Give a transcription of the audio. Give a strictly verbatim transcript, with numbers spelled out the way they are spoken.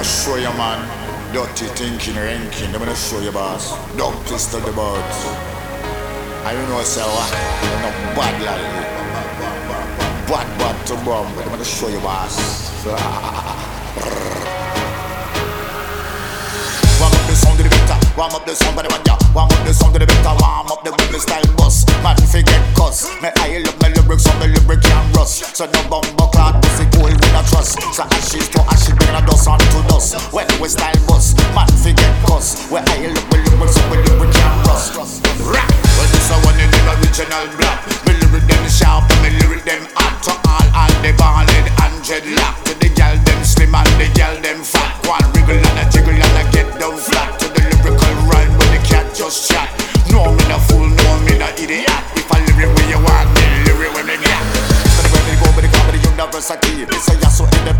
gonna show you, man. Dirty thinking, ranking. I'm gonna show you, boss. Don't pistol the birds. I don't know what's what. I'm not bad like you. Bad, bad to bomb. But I'm gonna show you, boss. Warm up the sound to the better. Warm up the sound for the one, yeah. Warm up the sound to the better. Warm up the Google style bus. Man, forget cuss. Me I love my lyrics on the lyric can't rust. So no bumbo clad pussy cool with a trust. So ashes to ashes, bring a dust on to dust. When we style bus, man, forget cuss. Where I love my lyrics on the lyric can't rust. Rap. Well, this a one in the original block. Me lyric them sharp and me lyric them hot. To all and the ballad and dreadlock. To the gal them slim and the gal them fat. One wriggle and a jiggle and a get down flat. To the lyrical rhyme when the cat just chat. No me no fool, no me no idiot. If I lyric where you want, me lyric where me got. So the way they go with the comedy university. This a yasso in the